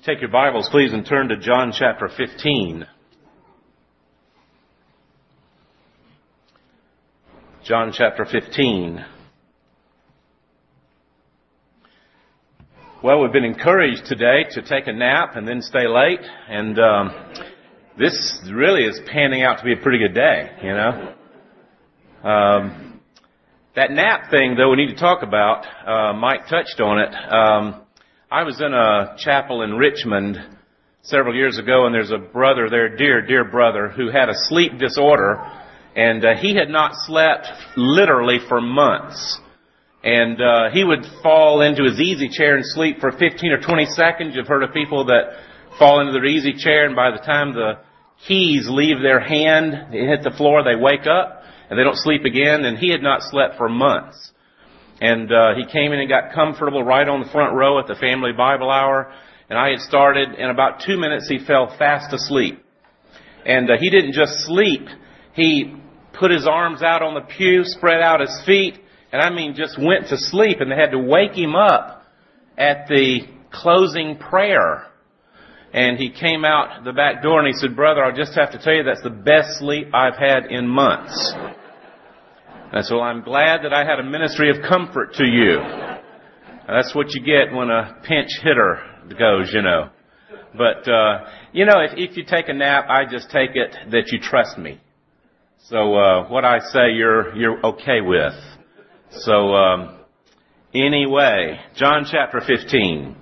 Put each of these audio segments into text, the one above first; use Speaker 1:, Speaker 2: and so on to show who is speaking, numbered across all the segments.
Speaker 1: Take your Bibles, please, and turn to John chapter 15. John chapter 15. Well, we've been encouraged today to take a nap and then stay late, and this really is panning out to be a pretty good day, you know. That nap thing, though, we need to talk about. Mike touched on it. I was in a chapel in Richmond several years ago, and there's a brother there, dear brother, who had a sleep disorder, and he had not slept literally for months. And he would fall into his easy chair and sleep for 15 or 20 seconds. You've heard of people that fall into their easy chair, and by the time the keys leave their hand, they hit the floor, they wake up, and they don't sleep again. And he had not slept for months. And he came in and got comfortable right on the front row at the family Bible hour. And I had started. In about 2 minutes, he fell fast asleep. And he didn't just sleep. He put his arms out on the pew, spread out his feet, and I mean just went to sleep. And they had to wake him up at the closing prayer. And he came out the back door and he said, "Brother, I'll just have to tell you that's the best sleep I've had in months." And so I'm glad that I had a ministry of comfort to you. That's what you get when a pinch hitter goes, you know. But, if you take a nap, I just take it that you trust me. So what I say you're okay with. So anyway, John chapter 15.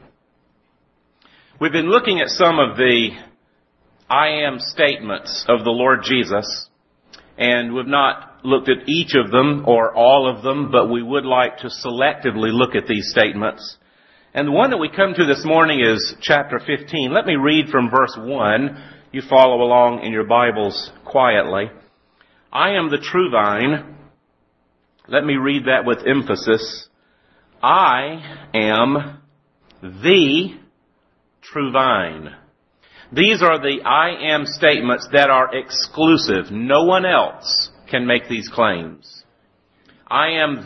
Speaker 1: We've been looking at some of the I am statements of the Lord Jesus. And we've not looked at each of them or all of them, but we would like to selectively look at these statements. And the one that we come to this morning is chapter 15. Let me read from verse 1. You follow along in your Bibles quietly. I am the true vine. Let me read that with emphasis. I am the true vine. These are the I am statements that are exclusive. No one else can make these claims. I am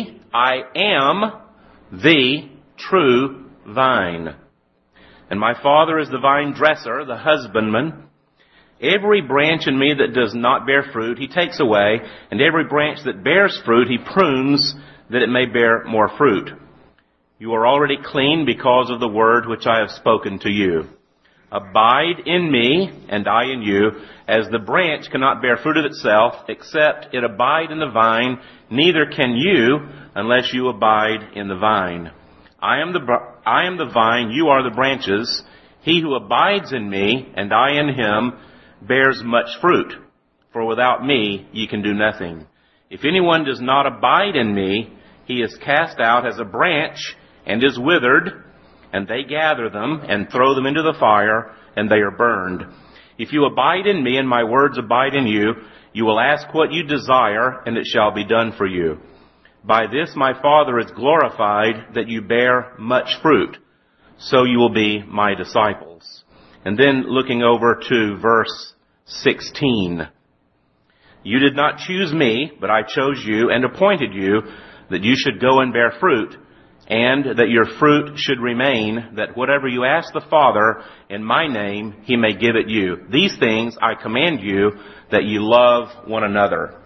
Speaker 1: the true vine. And my Father is the vine dresser, the husbandman. Every branch in me that does not bear fruit, he takes away, and every branch that bears fruit, he prunes, that it may bear more fruit. You are already clean because of the word which I have spoken to you. Abide in me, and I in you, as the branch cannot bear fruit of itself, except it abide in the vine, neither can you, unless you abide in the vine. I am the vine, you are the branches. He who abides in me, and I in him, bears much fruit. For without me ye can do nothing. If anyone does not abide in me, he is cast out as a branch, and is withered, and they gather them and throw them into the fire, and they are burned. If you abide in me and my words abide in you, you will ask what you desire, and it shall be done for you. By this my Father is glorified, that you bear much fruit, so you will be my disciples. And then looking over to verse 16. You did not choose me, but I chose you and appointed you, that you should go and bear fruit, and that your fruit should remain, that whatever you ask the Father in my name, he may give it you. These things I command you, that you love one another.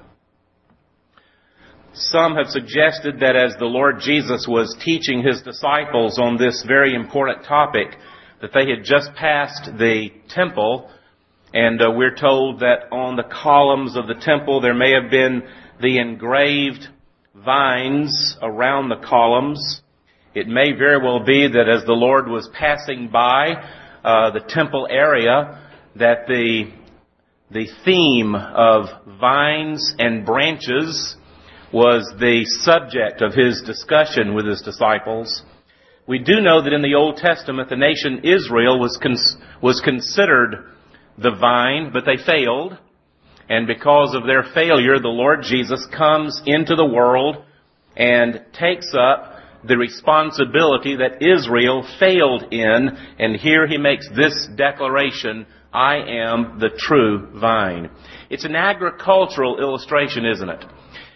Speaker 1: Some have suggested that as the Lord Jesus was teaching his disciples on this very important topic, that they had just passed the temple, and we're told that on the columns of the temple there may have been the engraved vines around the columns. It may very well be that as the Lord was passing by the temple area, that the theme of vines and branches was the subject of his discussion with his disciples. We do know that in the Old Testament, the nation Israel was considered the vine, but they failed. And because of their failure, the Lord Jesus comes into the world and takes up the responsibility that Israel failed in. And here he makes this declaration, I am the true vine. It's an agricultural illustration, isn't it?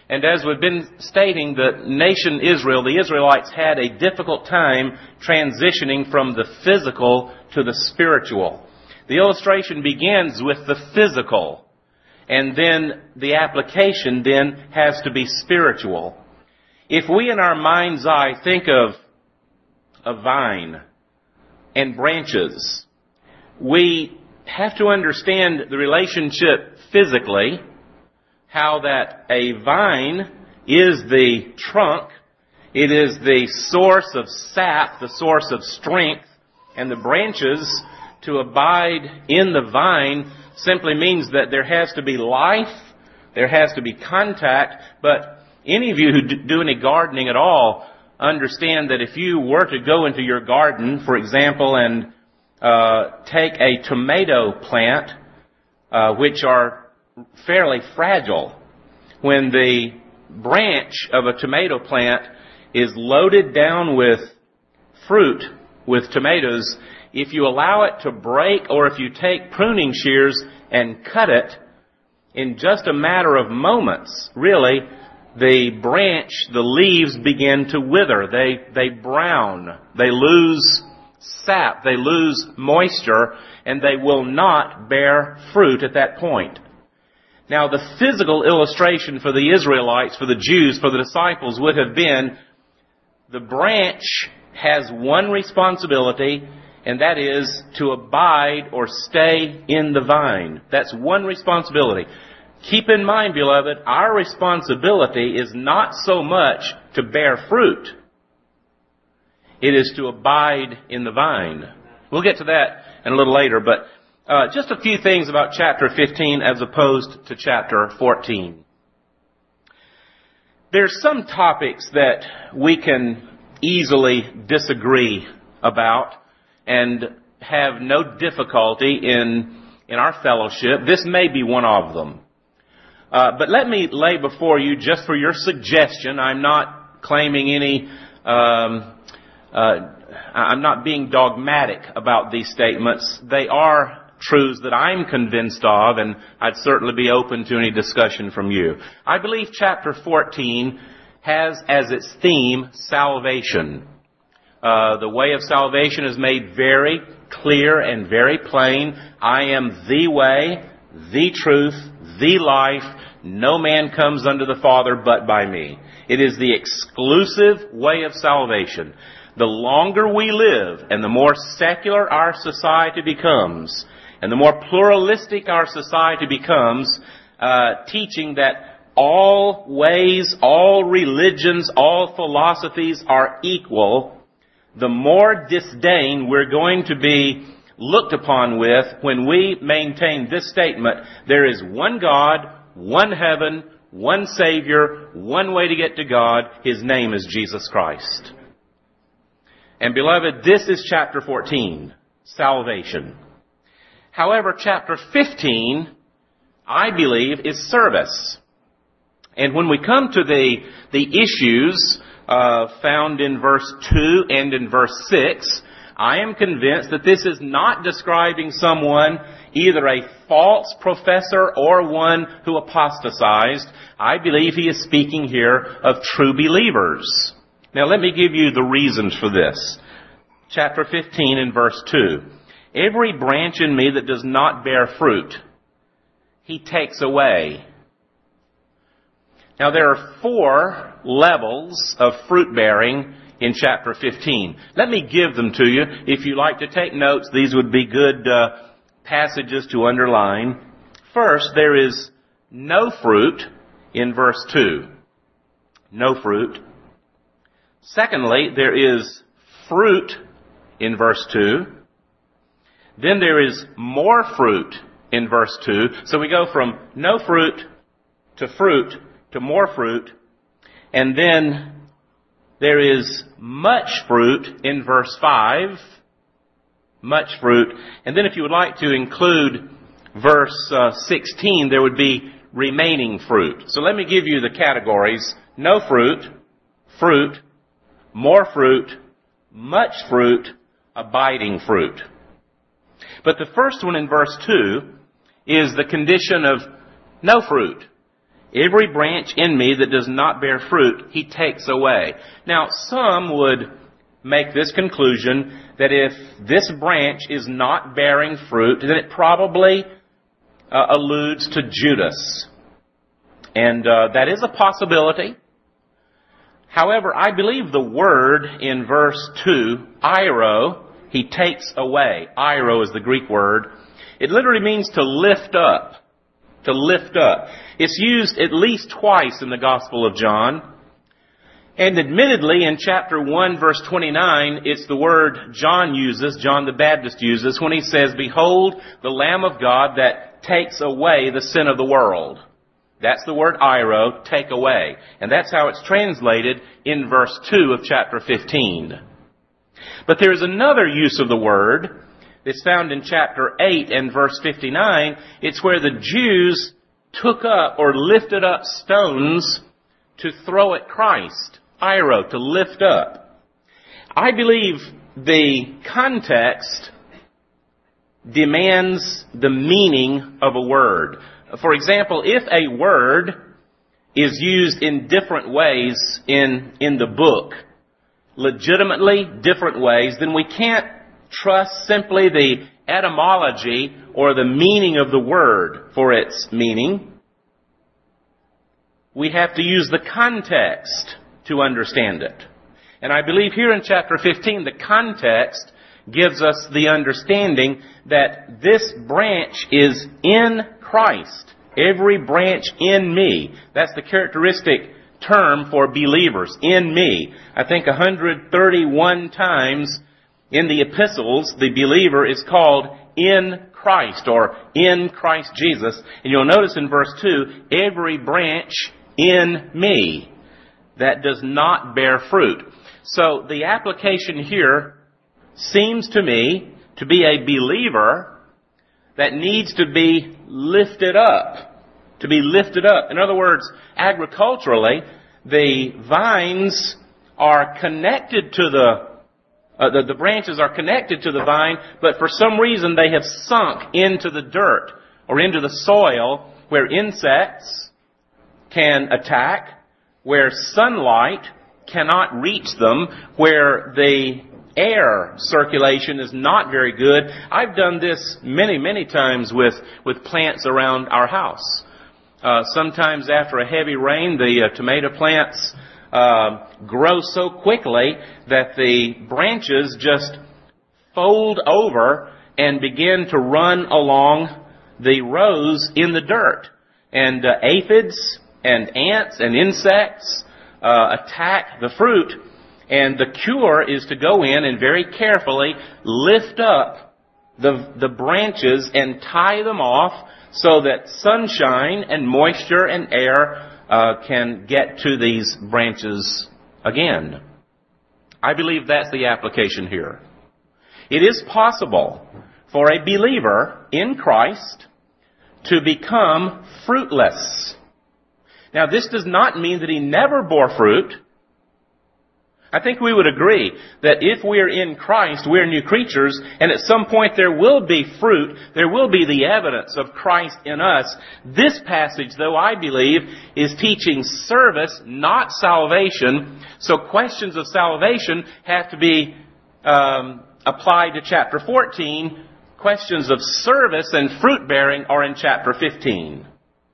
Speaker 1: And as we've been stating, the nation Israel, the Israelites had a difficult time transitioning from the physical to the spiritual. The illustration begins with the physical, and then the application then has to be spiritual. If we in our mind's eye think of a vine and branches, we have to understand the relationship physically, how that a vine is the trunk, it is the source of sap, the source of strength, and the branches to abide in the vine simply means that there has to be life, there has to be contact, but any of you who do any gardening at all understand that if you were to go into your garden, for example, and take a tomato plant, which are fairly fragile, when the branch of a tomato plant is loaded down with fruit, with tomatoes, if you allow it to break or if you take pruning shears and cut it, in just a matter of moments, really, the branch, the leaves begin to wither. They brown. They lose sap. They lose moisture, and they will not bear fruit at that point. Now, the physical illustration for the Israelites, for the Jews, for the disciples would have been the branch has one responsibility, and that is to abide or stay in the vine. That's one responsibility. Keep in mind, beloved, our responsibility is not so much to bear fruit. It is to abide in the vine. We'll get to that in a little later, but just a few things about chapter 15 as opposed to chapter 14. There's some topics that we can easily disagree about and have no difficulty in our fellowship. This may be one of them. But let me lay before you, just for your suggestion, I'm not claiming any, I'm not being dogmatic about these statements. They are truths that I'm convinced of, and I'd certainly be open to any discussion from you. I believe chapter 14 has as its theme salvation. The way of salvation is made very clear and very plain. I am the way, the truth, the life. No man comes unto the Father but by me. It is the exclusive way of salvation. The longer we live and the more secular our society becomes, and the more pluralistic our society becomes, teaching that all ways, all religions, all philosophies are equal, the more disdain we're going to be looked upon with when we maintain this statement: there is one God, one heaven, one Savior, one way to get to God. His name is Jesus Christ. And beloved, this is chapter 14, salvation. However, chapter 15, I believe, is service. And when we come to the issues found in verse 2 and in verse 6, I am convinced that this is not describing someone, either a false professor or one who apostatized. I believe he is speaking here of true believers. Now let me give you the reasons for this. Chapter 15 and verse 2. Every branch in me that does not bear fruit, he takes away. Now there are 4 levels of fruit bearing in chapter 15. Let me give them to you. If you like to take notes, these would be good passages to underline. First, there is no fruit in verse 2. No fruit. Secondly, there is fruit in verse 2. Then there is more fruit in verse 2. So we go from no fruit to more fruit. And then there is much fruit in verse 5. Much fruit. And then if you would like to include verse 16, there would be remaining fruit. So let me give you the categories. No fruit, fruit, more fruit, much fruit, abiding fruit. But the first one in verse 2 is the condition of no fruit. Every branch in me that does not bear fruit, He takes away. Now, some would make this conclusion that if this branch is not bearing fruit, then it probably alludes to Judas. And that is a possibility. However, I believe the word in verse 2, airo, He takes away. Airo is the Greek word. It literally means to lift up. To lift up. It's used at least twice in the Gospel of John. And admittedly, in chapter 1, verse 29, it's the word John the Baptist uses, when he says, "Behold, the Lamb of God that takes away the sin of the world." That's the word airo, take away. And that's how it's translated in verse 2 of chapter 15. But there's another use of the word. It's found in chapter 8 and verse 59. It's where the Jews took up or lifted up stones to throw at Christ. Airo, to lift up. I believe the context demands the meaning of a word. For example, if a word is used in different ways in the book, legitimately different ways, then we can't trust simply the etymology or the meaning of the word for its meaning. We have to use the context to understand it. And I believe here in chapter 15, the context gives us the understanding that this branch is in Christ. Every branch in me. That's the characteristic term for believers, in me. I think 131 times in the epistles, the believer is called in Christ or in Christ Jesus. And you'll notice in verse 2, every branch in me that does not bear fruit. So the application here seems to me to be a believer that needs to be lifted up. To be lifted up. In other words, agriculturally, the vines are connected to the branches are connected to the vine, but for some reason they have sunk into the dirt or into the soil where insects can attack, where sunlight cannot reach them, where the air circulation is not very good. I've done this many, many times with plants around our house. Sometimes after a heavy rain, the tomato plants grow so quickly that the branches just fold over and begin to run along the rows in the dirt. And aphids and ants and insects attack the fruit. And the cure is to go in and very carefully lift up the branches and tie them off so that sunshine and moisture and air can get to these branches again. I believe that's the application here. It is possible for a believer in Christ to become fruitless. Now, this does not mean that he never bore fruit. I think we would agree that if we're in Christ, we're new creatures, and at some point there will be fruit, there will be the evidence of Christ in us. This passage, though, I believe, is teaching service, not salvation. So questions of salvation have to be applied to chapter 14. Questions of service and fruit-bearing are in chapter 15.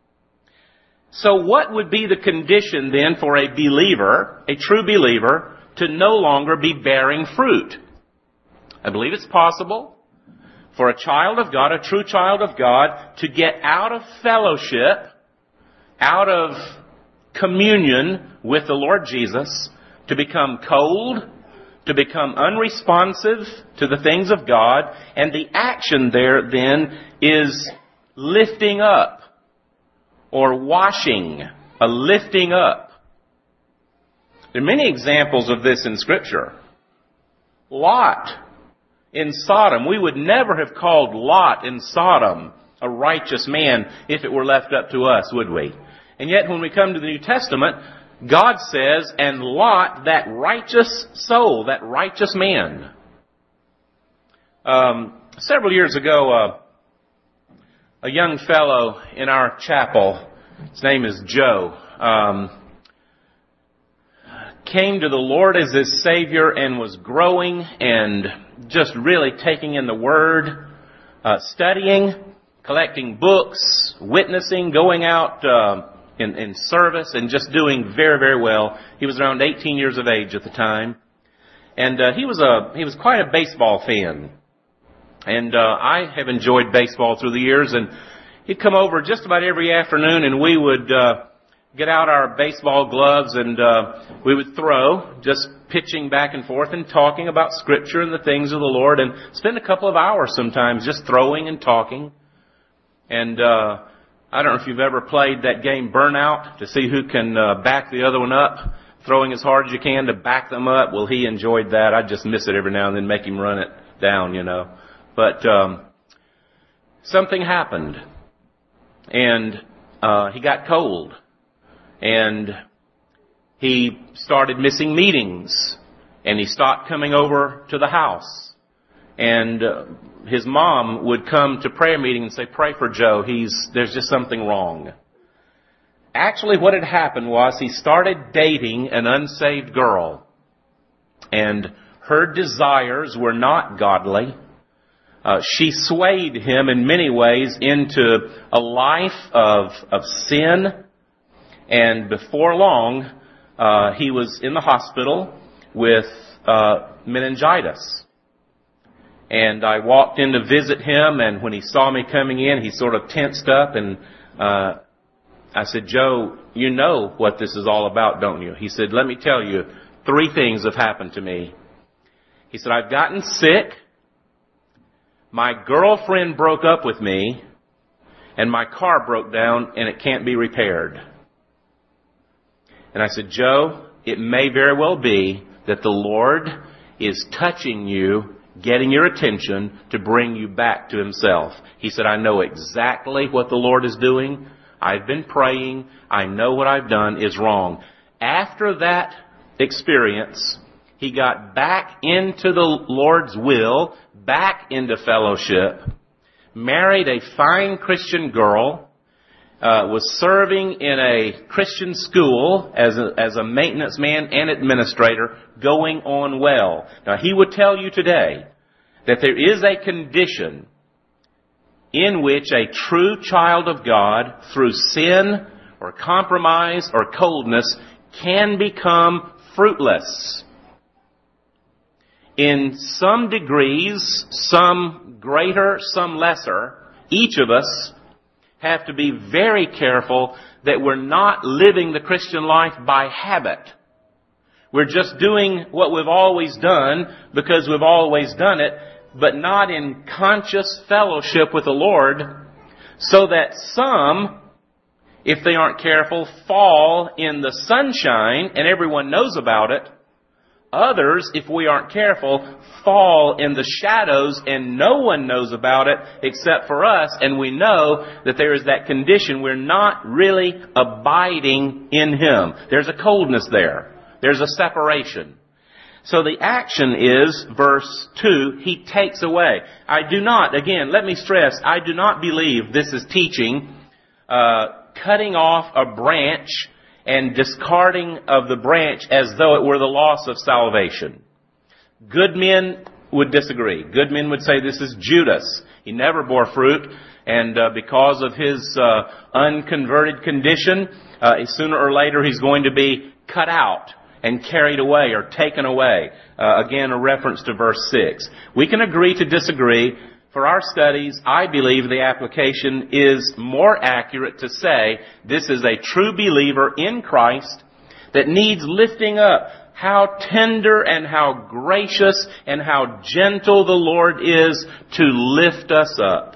Speaker 1: So what would be the condition then for a believer, a true believer, to no longer be bearing fruit? I believe it's possible for a child of God, a true child of God, to get out of fellowship, out of communion with the Lord Jesus, to become cold, to become unresponsive to the things of God, and the action there then is lifting up or washing, a lifting up. There are many examples of this in Scripture. Lot in Sodom. We would never have called Lot in Sodom a righteous man if it were left up to us, would we? And yet when we come to the New Testament, God says, and Lot, that righteous soul, that righteous man. Several years ago, a young fellow in our chapel His name is Joe. Came to the Lord as his Savior and was growing and just really taking in the Word, studying, collecting books, witnessing, going out in service, and just doing very, very well. He was around 18 years of age at the time, and he was quite a baseball fan. And I have enjoyed baseball through the years, and he'd come over just about every afternoon, and we would get out our baseball gloves, and we would throw, just pitching back and forth and talking about Scripture and the things of the Lord, and spend a couple of hours sometimes just throwing and talking. And I don't know if you've ever played that game Burnout to see who can back the other one up, throwing as hard as you can to back them up. Well, he enjoyed that. I just miss it every now and then, make him run it down, you know. But something happened, and he got cold. And he started missing meetings, and he stopped coming over to the house. And his mom would come to prayer meeting and say, "Pray for Joe. There's just something wrong." Actually, what had happened was he started dating an unsaved girl, and her desires were not godly. She swayed him in many ways into a life of sin. And before long, he was in the hospital with meningitis. And I walked in to visit him, and when he saw me coming in, he sort of tensed up, and I said, "Joe, you know what this is all about, don't you?" He said, "Let me tell you, 3 things have happened to me." He said, "I've gotten sick, my girlfriend broke up with me, and my car broke down, and it can't be repaired." And I said, "Joe, it may very well be that the Lord is touching you, getting your attention to bring you back to Himself." He said, "I know exactly what the Lord is doing. I've been praying. I know what I've done is wrong." After that experience, he got back into the Lord's will, back into fellowship, married a fine Christian girl, was serving in a Christian school as a maintenance man and administrator, going on well. Now, he would tell you today that there is a condition in which a true child of God, through sin or compromise or coldness, can become fruitless. In some degrees, some greater, some lesser, each of us have to be very careful that we're not living the Christian life by habit. We're just doing what we've always done because we've always done it, but not in conscious fellowship with the Lord, so that some, if they aren't careful, fall in the sunshine and everyone knows about it. Others, if we aren't careful, fall in the shadows and no one knows about it except for us, and we know that there is that condition. We're not really abiding in Him. There's a coldness there. There's a separation. So the action is, verse 2, He takes away. I do not, again, let me stress, I do not believe this is teaching cutting off a branch and discarding of the branch as though it were the loss of salvation. Good men would disagree. Good men would say this is Judas. He never bore fruit, and because of his unconverted condition, sooner or later he's going to be cut out and carried away or taken away. Again, a reference to verse 6. We can agree to disagree. For our studies, I believe the application is more accurate to say this is a true believer in Christ that needs lifting up. How tender and how gracious and how gentle the Lord is to lift us up.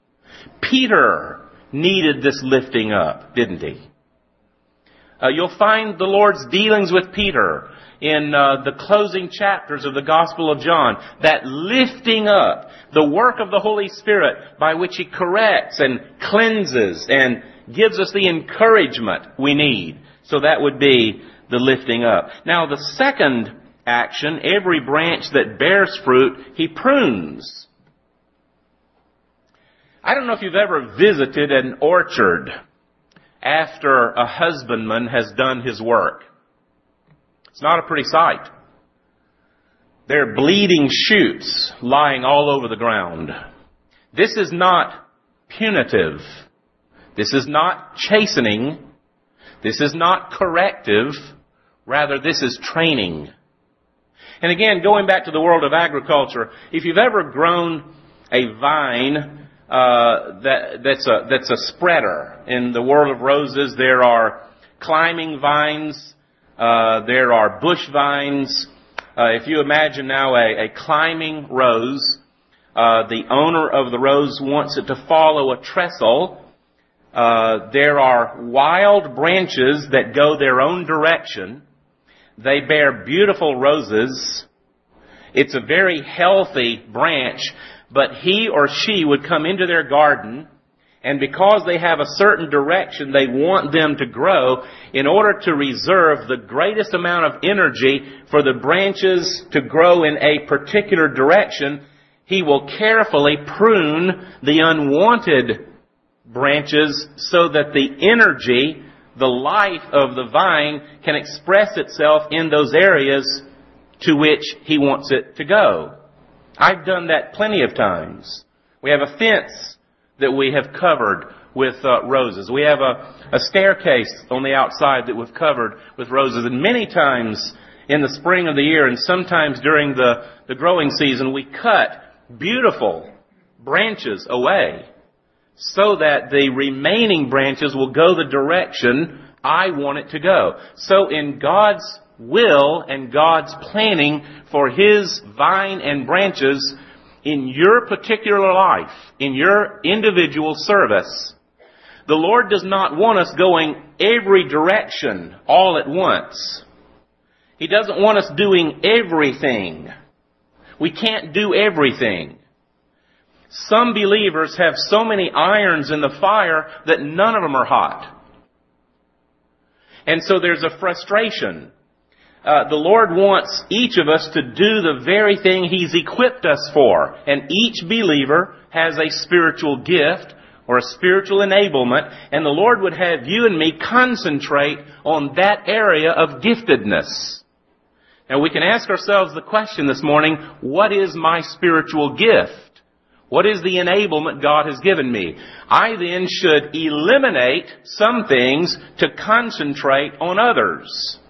Speaker 1: Peter needed this lifting up, didn't he? You'll find the Lord's dealings with Peter in the closing chapters of the Gospel of John. That lifting up, the work of the Holy Spirit by which He corrects and cleanses and gives us the encouragement we need. So that would be the lifting up. Now the second action, every branch that bears fruit, He prunes. I don't know if you've ever visited an orchard. after a husbandman has done his work. It's not a pretty sight. There are bleeding shoots lying all over the ground. This is not punitive. This is not chastening. This is not corrective. Rather, this is training. And again, going back to the world of agriculture, if you've ever grown a vine that's a spreader, in the world of roses, there are climbing vines, there are bush vines. If you imagine now a climbing rose, the owner of the rose wants it to follow a trestle. There are wild branches that go their own direction. They bear beautiful roses. It's a very healthy branch, but he or she would come into their garden, and because they have a certain direction they want them to grow, in order to reserve the greatest amount of energy for the branches to grow in a particular direction, he will carefully prune the unwanted branches so that the energy, the life of the vine, can express itself in those areas to which he wants it to go. I've done that plenty of times. We have a fence that we have covered with roses. We have a staircase on the outside that we've covered with roses. And many times in the spring of the year, and sometimes during the growing season, we cut beautiful branches away so that the remaining branches will go the direction I want it to go. So in God's will and God's planning for His vine and branches in your particular life, in your individual service, the Lord does not want us going every direction all at once. He doesn't want us doing everything. We can't do everything. Some believers have so many irons in the fire that none of them are hot. And so there's a frustration. The Lord wants each of us to do the very thing He's equipped us for. And each believer has a spiritual gift or a spiritual enablement. And the Lord would have you and me concentrate on that area of giftedness. Now we can ask ourselves the question this morning, what is my spiritual gift? What is the enablement God has given me? I then should eliminate some things to concentrate on others.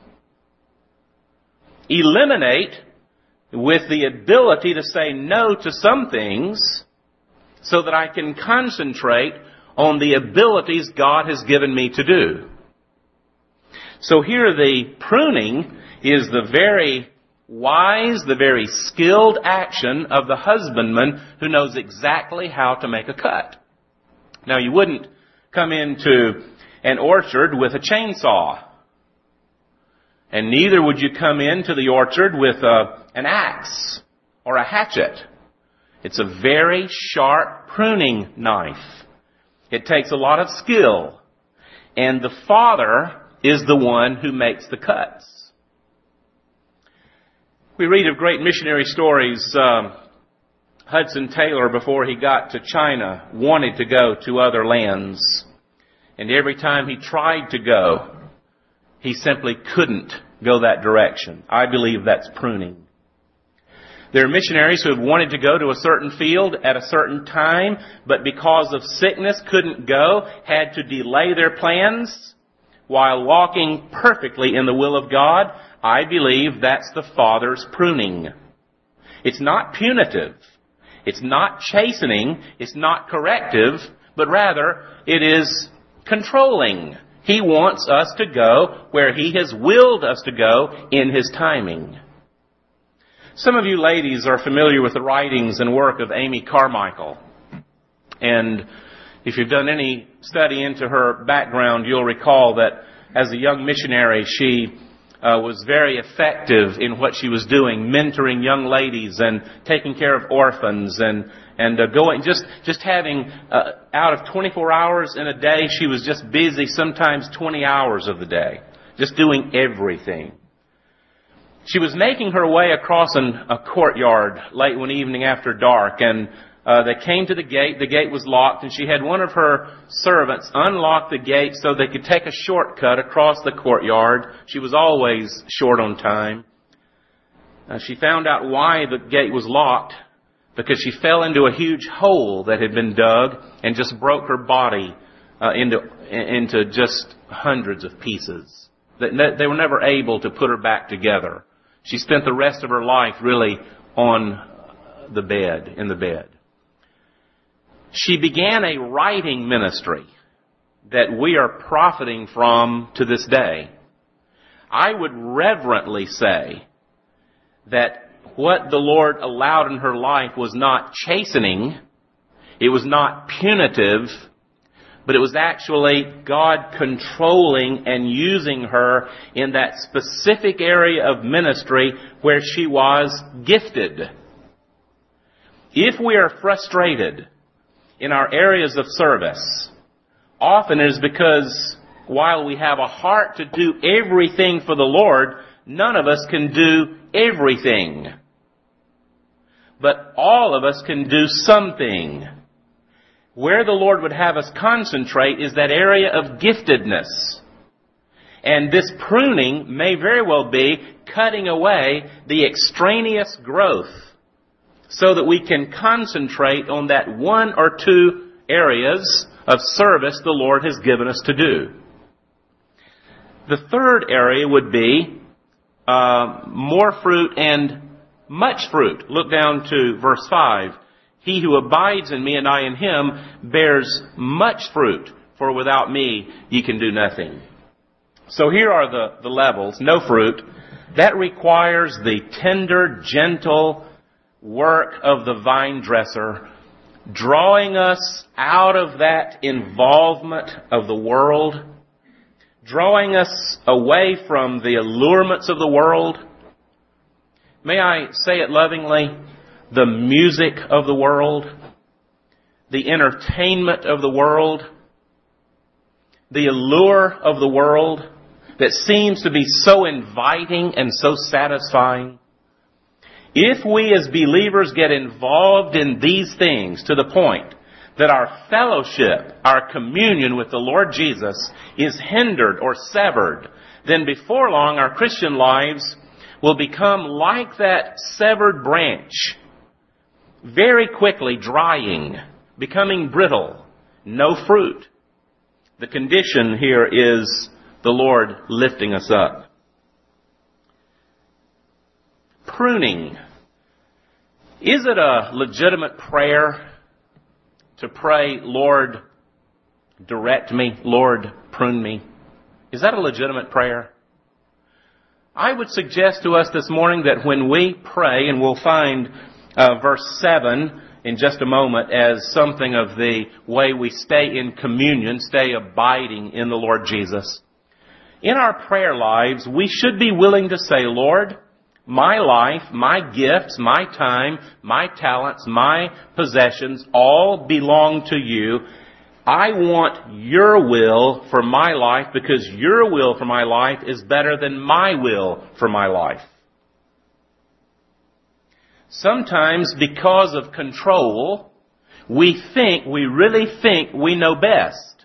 Speaker 1: Eliminate with the ability to say no to some things so that I can concentrate on the abilities God has given me to do. So here the pruning is the very wise, the very skilled action of the husbandman who knows exactly how to make a cut. Now you wouldn't come into an orchard with a chainsaw. And neither would you come into the orchard with an axe or a hatchet. It's a very sharp pruning knife. It takes a lot of skill. And the Father is the one who makes the cuts. We read of great missionary stories. Hudson Taylor, before he got to China, wanted to go to other lands. And every time he tried to go, he simply couldn't go that direction. I believe that's pruning. There are missionaries who have wanted to go to a certain field at a certain time, but because of sickness couldn't go, had to delay their plans while walking perfectly in the will of God. I believe that's the Father's pruning. It's not punitive. It's not chastening. It's not corrective, but rather it is controlling. He wants us to go where He has willed us to go in His timing. Some of you ladies are familiar with the writings and work of Amy Carmichael. And if you've done any study into her background, you'll recall that as a young missionary, she was very effective in what she was doing, mentoring young ladies and taking care of orphans and going, just having, out of 24 hours in a day, she was just busy sometimes 20 hours of the day, just doing everything. She was making her way across a courtyard late one evening after dark, and They came to the gate was locked, and she had one of her servants unlock the gate so they could take a shortcut across the courtyard. She was always short on time. She found out why the gate was locked, because she fell into a huge hole that had been dug and just broke her body into just hundreds of pieces. They were never able to put her back together. She spent the rest of her life really on the bed, in the bed. She began a writing ministry that we are profiting from to this day. I would reverently say that what the Lord allowed in her life was not chastening, it was not punitive, but it was actually God controlling and using her in that specific area of ministry where she was gifted. If we are frustrated in our areas of service, often it is because while we have a heart to do everything for the Lord, none of us can do everything. But all of us can do something. Where the Lord would have us concentrate is that area of giftedness. And this pruning may very well be cutting away the extraneous growth so that we can concentrate on that one or two areas of service the Lord has given us to do. The third area would be more fruit and much fruit. Look down to verse 5. He who abides in me and I in him bears much fruit, for without me ye can do nothing. So here are the levels. No fruit. That requires the tender, gentle work of the vine dresser, drawing us out of that involvement of the world, drawing us away from the allurements of the world. May I say it lovingly? The music of the world, the entertainment of the world, the allure of the world that seems to be so inviting and so satisfying. If we as believers get involved in these things to the point that our fellowship, our communion with the Lord Jesus is hindered or severed, then before long our Christian lives will become like that severed branch, very quickly drying, becoming brittle, no fruit. The condition here is the Lord lifting us up. Pruning. Is it a legitimate prayer to pray, Lord, direct me, Lord, prune me? Is that a legitimate prayer? I would suggest to us this morning that when we pray, and we'll find verse 7 in just a moment as something of the way we stay in communion, stay abiding in the Lord Jesus. In our prayer lives, we should be willing to say, Lord, my life, my gifts, my time, my talents, my possessions all belong to you. I want your will for my life because your will for my life is better than my will for my life. Sometimes because of control, we really think we know best.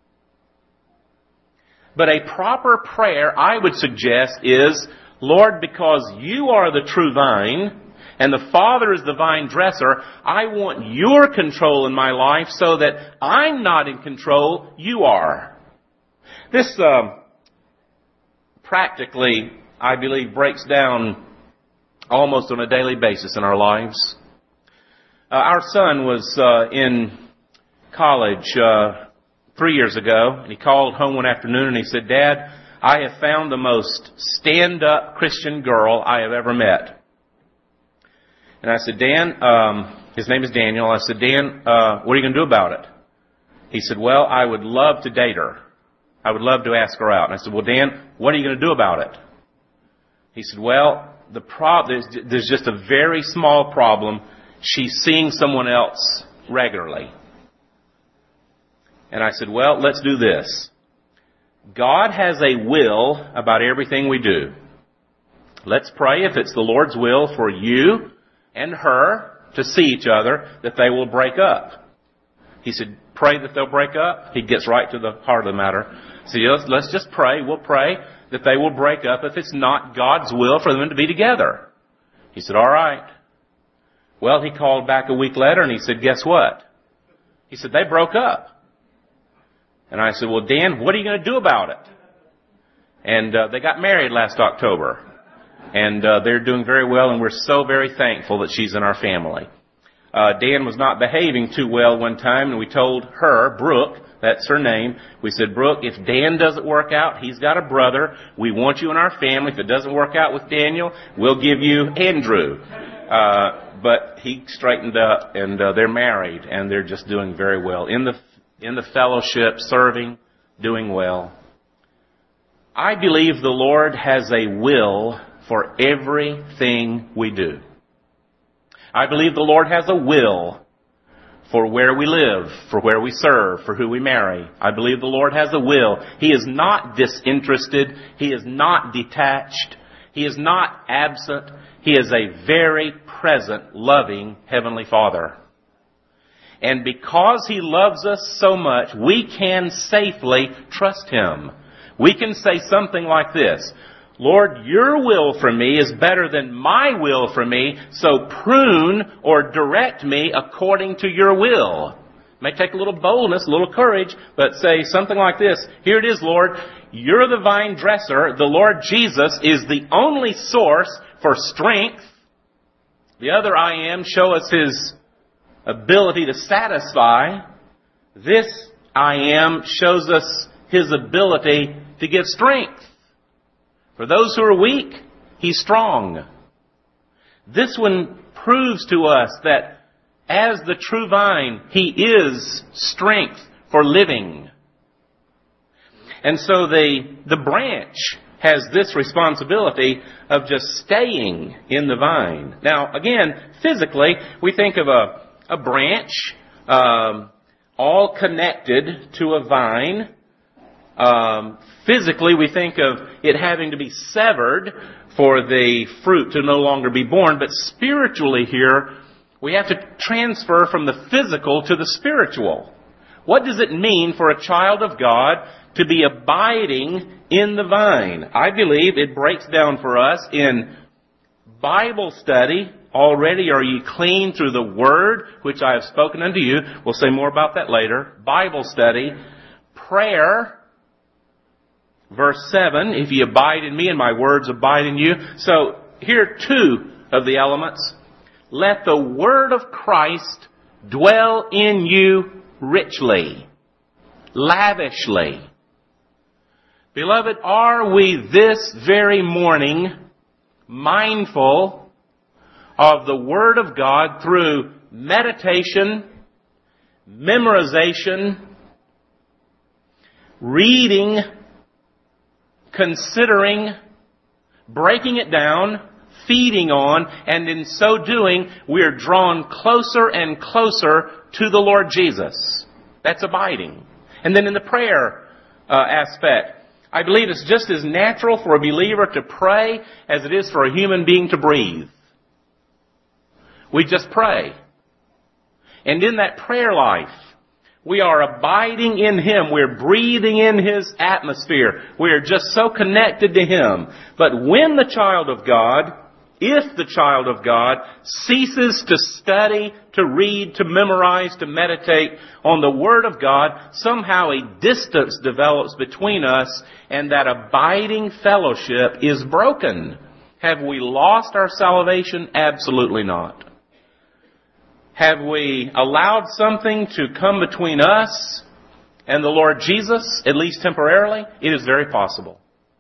Speaker 1: But a proper prayer, I would suggest, is, Lord, because you are the true vine and the Father is the vine dresser, I want your control in my life so that I'm not in control, you are. This practically, I believe, breaks down almost on a daily basis in our lives. Our son was in college 3 years ago, and he called home one afternoon and he said, Dad, I have found the most stand-up Christian girl I have ever met. And I said, Dan, his name is Daniel. I said, Dan, what are you going to do about it? He said, well, I would love to date her. I would love to ask her out. And I said, well, Dan, what are you going to do about it? He said, well, there's just a very small problem. She's seeing someone else regularly. And I said, well, let's do this. God has a will about everything we do. Let's pray if it's the Lord's will for you and her to see each other, that they will break up. He said, pray that they'll break up. He gets right to the heart of the matter. So let's just pray. We'll pray that they will break up if it's not God's will for them to be together. He said, all right. Well, he called back a week later and he said, guess what? He said, they broke up. And I said, well, Dan, what are you going to do about it? And they got married last October. And they're doing very well, and we're so very thankful that she's in our family. Dan was not behaving too well one time, and we told her, Brooke, that's her name, we said, Brooke, if Dan doesn't work out, he's got a brother. We want you in our family. If it doesn't work out with Daniel, we'll give you Andrew. But he straightened up, and they're married, and they're just doing very well. In the fellowship, serving, doing well. I believe the Lord has a will for everything we do. I believe the Lord has a will for where we live, for where we serve, for who we marry. I believe the Lord has a will. He is not disinterested. He is not detached. He is not absent. He is a very present, loving Heavenly Father. And because He loves us so much, we can safely trust Him. We can say something like this, Lord, your will for me is better than my will for me, so prune or direct me according to your will. It may take a little boldness, a little courage, but say something like this, here it is, Lord, you're the vine dresser, the Lord Jesus is the only source for strength. The other I am show us His ability to satisfy. This I am shows us His ability to give strength. For those who are weak, He's strong. This one proves to us that as the true vine, He is strength for living. And so the branch has this responsibility of just staying in the vine. Now, again, physically, we think of a branch all connected to a vine. Physically, we think of it having to be severed for the fruit to no longer be born. But spiritually here, we have to transfer from the physical to the spiritual. What does it mean for a child of God to be abiding in the vine? I believe it breaks down for us in Bible study. Already are ye clean through the word which I have spoken unto you. We'll say more about that later. Bible study. Prayer. Verse 7, if ye abide in me and my words abide in you. So here are two of the elements. Let the word of Christ dwell in you richly, lavishly. Beloved, are we this very morning mindful of the Word of God through meditation, memorization, reading, considering, breaking it down, feeding on, and in so doing, we are drawn closer and closer to the Lord Jesus. That's abiding. And then in the prayer aspect, I believe it's just as natural for a believer to pray as it is for a human being to breathe. We just pray. And in that prayer life, we are abiding in Him. We're breathing in His atmosphere. We are just so connected to Him. But when the child of God, if the child of God ceases to study, to read, to memorize, to meditate on the Word of God, somehow a distance develops between us and that abiding fellowship is broken. Have we lost our salvation? Absolutely not. Have we allowed something to come between us and the Lord Jesus, at least temporarily? It is very possible.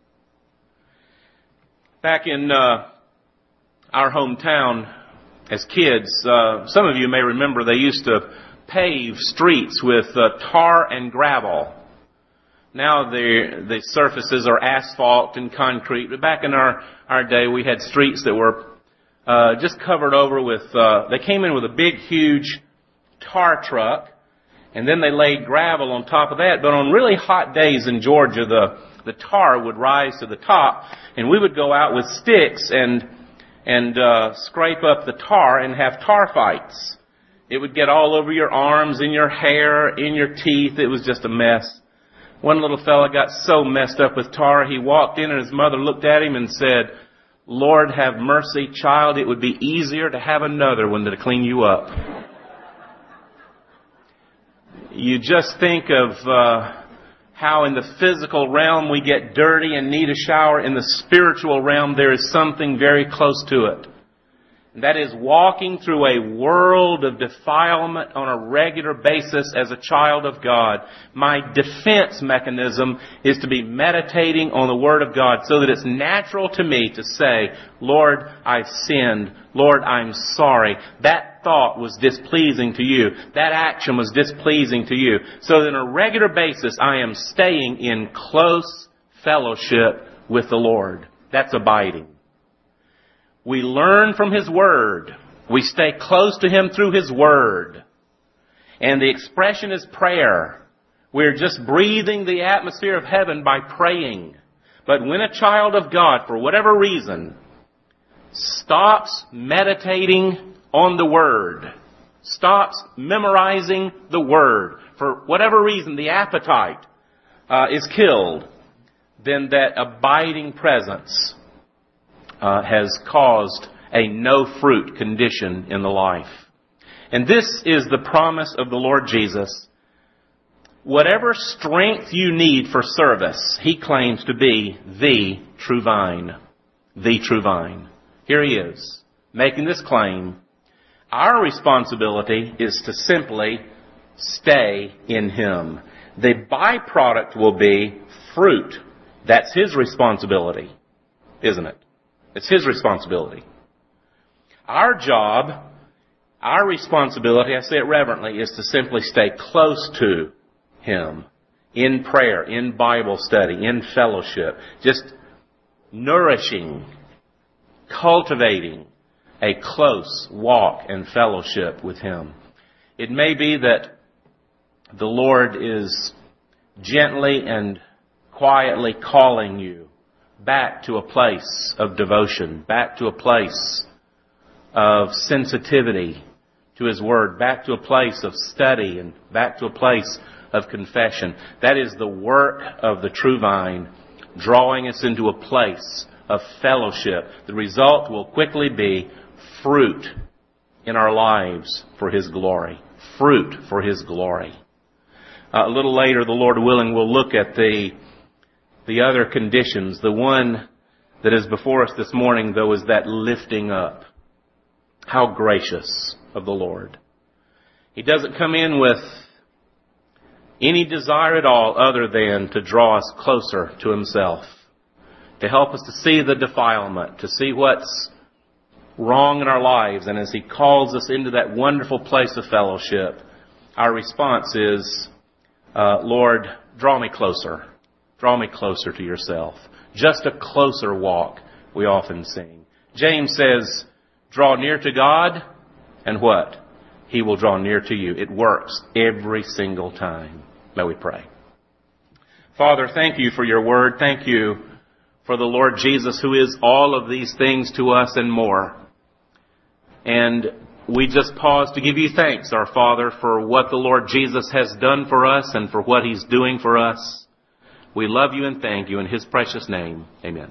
Speaker 1: Back in our hometown as kids, some of you may remember they used to pave streets with tar and gravel. Now the surfaces are asphalt and concrete. But back in our day, we had streets that were just covered over with, they came in with a big, huge tar truck, and then they laid gravel on top of that. But on really hot days in Georgia, the tar would rise to the top, and we would go out with sticks and and scrape up the tar and have tar fights. It would get all over your arms, in your hair, in your teeth. It was just a mess. One little fella got so messed up with tar, he walked in and his mother looked at him and said, "Lord, have mercy, child. It would be easier to have another one to clean you up." You just think of how in the physical realm we get dirty and need a shower. In the spiritual realm, there is something very close to it. And that is walking through a world of defilement on a regular basis as a child of God. My defense mechanism is to be meditating on the Word of God so that it's natural to me to say, "Lord, I've sinned. Lord, I'm sorry. That thought was displeasing to you. That action was displeasing to you." So that on a regular basis, I am staying in close fellowship with the Lord. That's abiding. We learn from His Word. We stay close to Him through His Word. And the expression is prayer. We're just breathing the atmosphere of heaven by praying. But when a child of God, for whatever reason, stops meditating on the Word, stops memorizing the Word, for whatever reason the appetite is killed, then that abiding presence has caused a no-fruit condition in the life. And this is the promise of the Lord Jesus. Whatever strength you need for service, He claims to be the true vine. The true vine. Here He is, making this claim. Our responsibility is to simply stay in Him. The byproduct will be fruit. That's His responsibility, isn't it? It's His responsibility. Our job, our responsibility, I say it reverently, is to simply stay close to Him in prayer, in Bible study, in fellowship, just nourishing, cultivating a close walk and fellowship with Him. It may be that the Lord is gently and quietly calling you back to a place of devotion, back to a place of sensitivity to His Word, back to a place of study, and back to a place of confession. That is the work of the true vine, drawing us into a place of fellowship. The result will quickly be fruit in our lives for His glory. Fruit for His glory. A little later, the Lord willing, we'll look at the other conditions. The one that is before us this morning, though, is that lifting up. How gracious of the Lord. He doesn't come in with any desire at all other than to draw us closer to Himself, to help us to see the defilement, to see what's wrong in our lives. And as He calls us into that wonderful place of fellowship, our response is, Lord, draw me closer. Draw me closer to Yourself. Just a closer walk, we often sing. James says, draw near to God, and what? He will draw near to you. It works every single time. May we pray. Father, thank You for Your Word. Thank You for the Lord Jesus, who is all of these things to us and more. And we just pause to give You thanks, our Father, for what the Lord Jesus has done for us and for what He's doing for us. We love You and thank You in His precious name. Amen.